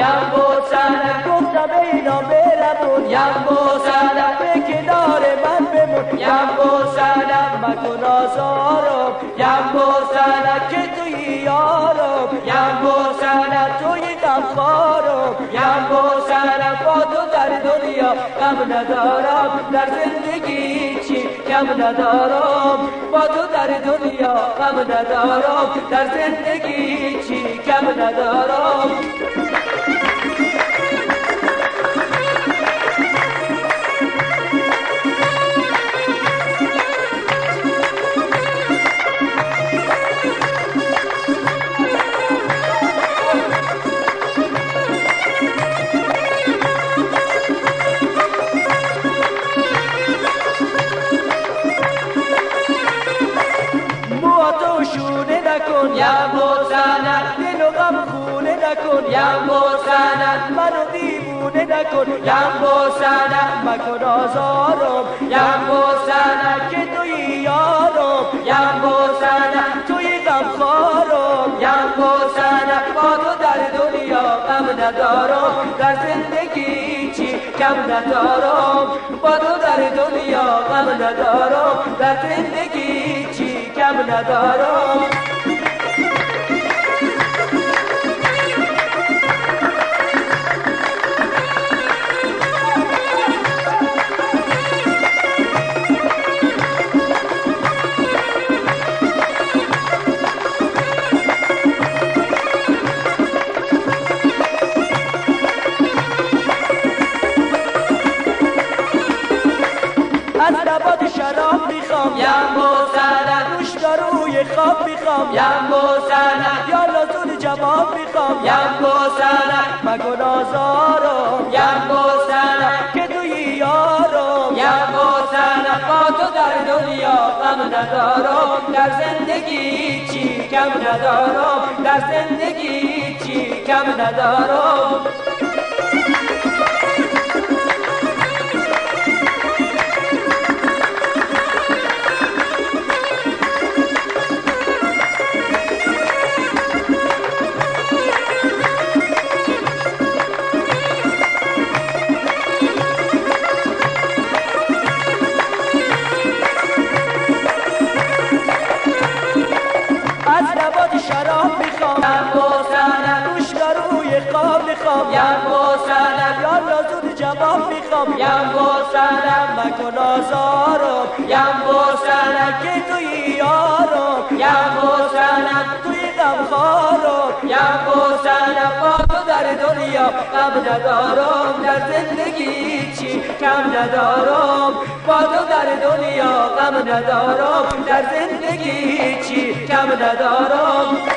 یم بوسنک گفتم اینا برمون یم بوسنک به کنار من بمون یم بوسنک مکن آزارم یم بوسنک که توی یارم یم بوسنک توی غمخوارم یم بوسنک با تو در دنیا غم ندارم در زندگی چی کم ندارم با تو در دنیا غم ندارم در زندگی چی کم ندارم شونه نکن یم بوسنک دل و غم خونه نکن یم بوسنک منو دیوونه نکن یم بوسنک مکن آزارم یم بوسنک که توی یارم یم بوسنک توی غمخوارم یم بوسنک با تو در دنیا غم ندارم در زندگی چی کم ندارم با تو در دنیا غم ندارم در زندگی چی کم ندارم از لبات شراب میخوام یم بوسنک روش داروی خواب میخوام یم بوسنک یا لازون جواب میخوام یم بوسنک مکن آزارم یم بوسنک که توی یارم یم بوسنک با تو در دنیا غم ندارم در زندگی چی کم ندارم در زندگی چی کم ندارم از لبات شراب میخوام یم بوسنک روش داروی خواب میخوام یم بوسنک یا لازون جواب میخوام یم بوسنک مکن آزارم یم بوسنک که توی یارم یم بوسنک توی غمخوارم یم بوسنک با تو در دنیا غم ندارم در زندگی چی کم ندارم با تو در دنیا غم ندارم در زندگی چی کم ندارم